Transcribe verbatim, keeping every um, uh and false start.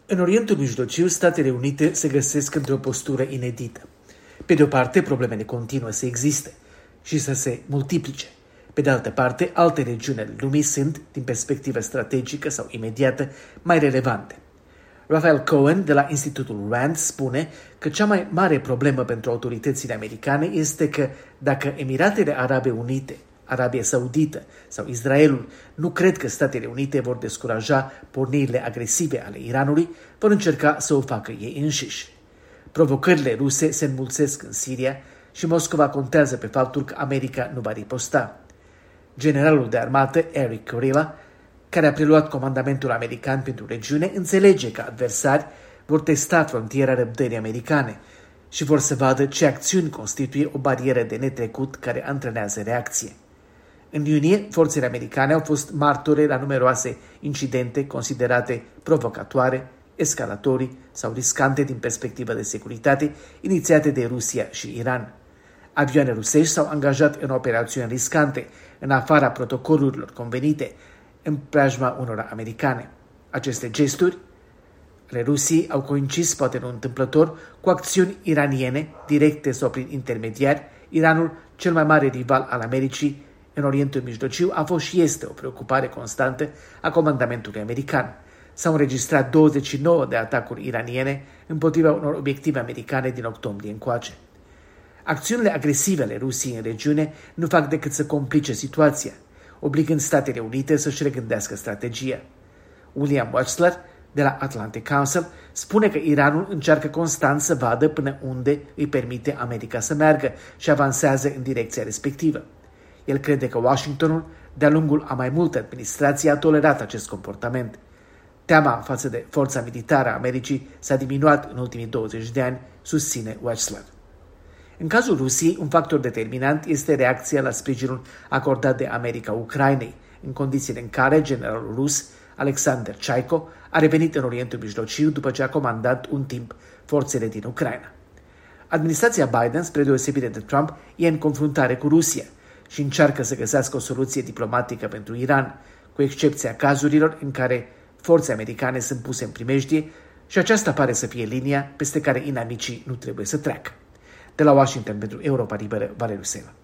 În Orientul Mijlociu, Statele Unite se găsesc într-o postură inedită. Pe de o parte, problemele continuă să existe și să se multiplice. Pe de altă parte, alte regiuni ale lumii sunt, din perspectivă strategică sau imediată, mai relevante. Raphael Cohen de la Institutul Rand spune că cea mai mare problemă pentru autoritățile americane este că dacă Emiratele Arabe Unite, Arabia Saudită sau Israelul nu cred că Statele Unite vor descuraja pornirile agresive ale Iranului, vor încerca să o facă ei înșiși. Provocările ruse se înmulțesc în Siria și Moscova contează pe faptul că America nu va riposta. Generalul de armată Eric Kurilla, care a preluat comandamentul american pentru regiune, înțelege că adversari vor testa frontiera răbdării americane și vor să vadă ce acțiuni constituie o barieră de netrecut care antrenează reacție. În iunie, forțele americane au fost martore la numeroase incidente considerate provocatoare, escalatorii sau riscante din perspectivă de securitate, inițiate de Rusia și Iran. Avioane rusești s-au angajat în operațiuni riscante, în afara protocolurilor convenite, în preajma unora americane. Aceste gesturi ale Rusiei au coincis, poate nu întâmplător, cu acțiuni iraniene, directe sau prin intermediari. Iranul, cel mai mare rival al Americii în Orientul Mijlociu, a fost și este o preocupare constantă a comandamentului american. S-au înregistrat douăzeci și nouă de atacuri iraniene împotriva unor obiective americane din octombrie încoace. Acțiunile agresive ale Rusiei în regiune nu fac decât să complice situația, obligând Statele Unite să-și regândească strategia. William Wechsler, de la Atlantic Council, spune că Iranul încearcă constant să vadă până unde îi permite America să meargă și avansează în direcția respectivă. El crede că Washingtonul, de-a lungul a mai multe administrații, a tolerat acest comportament. Teama față de forța militară a Americii s-a diminuat în ultimii douăzeci de ani, susține Wechsler. În cazul Rusiei, un factor determinant este reacția la sprijinul acordat de America Ucrainei, în condițiile în care generalul rus Alexander Chaiko a revenit în Orientul Mijlociu după ce a comandat un timp forțele din Ucraina. Administrația Biden, spre deosebire de Trump, e în confruntare cu Rusia și încearcă să găsească o soluție diplomatică pentru Iran, cu excepția cazurilor în care forțe americane sunt puse în primejdie și aceasta pare să fie linia peste care inamicii nu trebuie să treacă. De la Washington pentru Europa Liberă, Valeriu Sela.